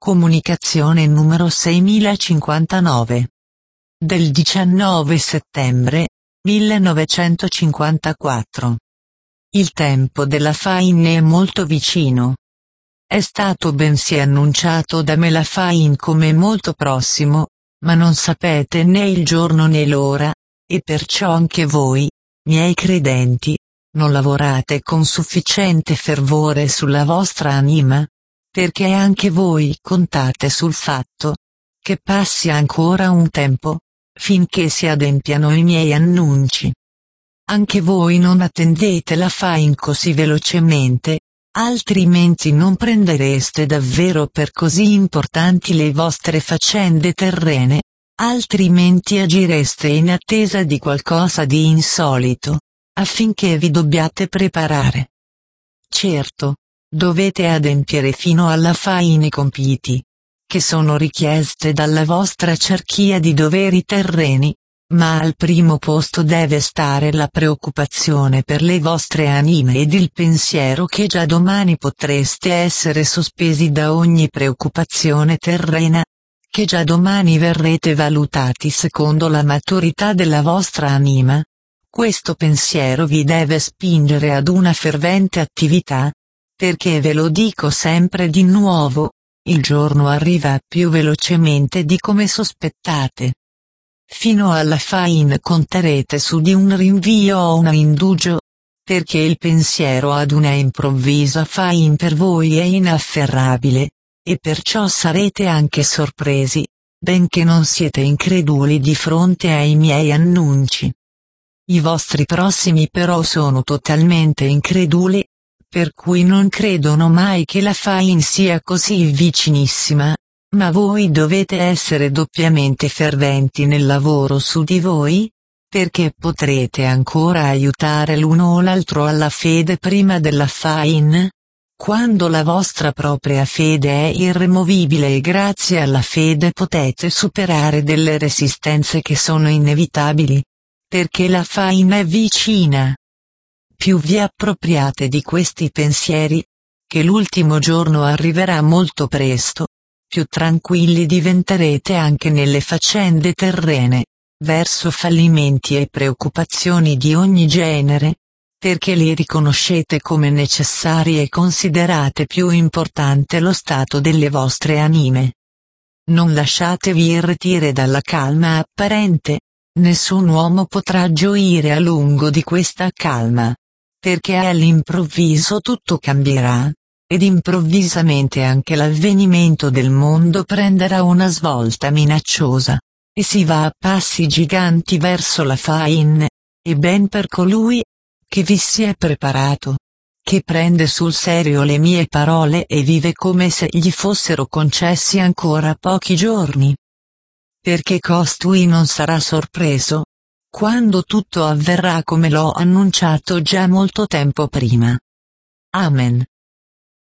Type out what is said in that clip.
Comunicazione numero 6059. Del 19 settembre 1954. Il tempo della fine è molto vicino. È stato bensì annunciato da me la fine come molto prossimo, ma non sapete né il giorno né l'ora, e perciò anche voi, miei credenti, non lavorate con sufficiente fervore sulla vostra anima, perché anche voi contate sul fatto che passi ancora un tempo, finché si adempiano i miei annunci. Anche voi non attendete la fine così velocemente, altrimenti non prendereste davvero per così importanti le vostre faccende terrene, altrimenti agireste in attesa di qualcosa di insolito, affinché vi dobbiate preparare. Certo, dovete adempiere fino alla fine i compiti, che sono richieste dalla vostra cerchia di doveri terreni, ma al primo posto deve stare la preoccupazione per le vostre anime ed il pensiero che già domani potreste essere sospesi da ogni preoccupazione terrena, che già domani verrete valutati secondo la maturità della vostra anima. Questo pensiero vi deve spingere ad una fervente attività, perché ve lo dico sempre di nuovo, il giorno arriva più velocemente di come sospettate. Fino alla fine conterete su di un rinvio o un indugio, perché il pensiero ad una improvvisa fine per voi è inafferrabile, e perciò sarete anche sorpresi, benché non siete increduli di fronte ai miei annunci. I vostri prossimi però sono totalmente increduli, per cui non credono mai che la fine sia così vicinissima, ma voi dovete essere doppiamente ferventi nel lavoro su di voi, perché potrete ancora aiutare l'uno o l'altro alla fede prima della fine, quando la vostra propria fede è irremovibile e grazie alla fede potete superare delle resistenze che sono inevitabili, perché la fine è vicina. Più vi appropriate di questi pensieri, che l'ultimo giorno arriverà molto presto, più tranquilli diventerete anche nelle faccende terrene, verso fallimenti e preoccupazioni di ogni genere, perché li riconoscete come necessari e considerate più importante lo stato delle vostre anime. Non lasciatevi irretire dalla calma apparente, nessun uomo potrà gioire a lungo di questa calma, perché all'improvviso tutto cambierà, ed improvvisamente anche l'avvenimento del mondo prenderà una svolta minacciosa, e si va a passi giganti verso la fine, e ben per colui che vi si è preparato, che prende sul serio le mie parole e vive come se gli fossero concessi ancora pochi giorni. Perché costui non sarà sorpreso, quando tutto avverrà come l'ho annunciato già molto tempo prima. Amen.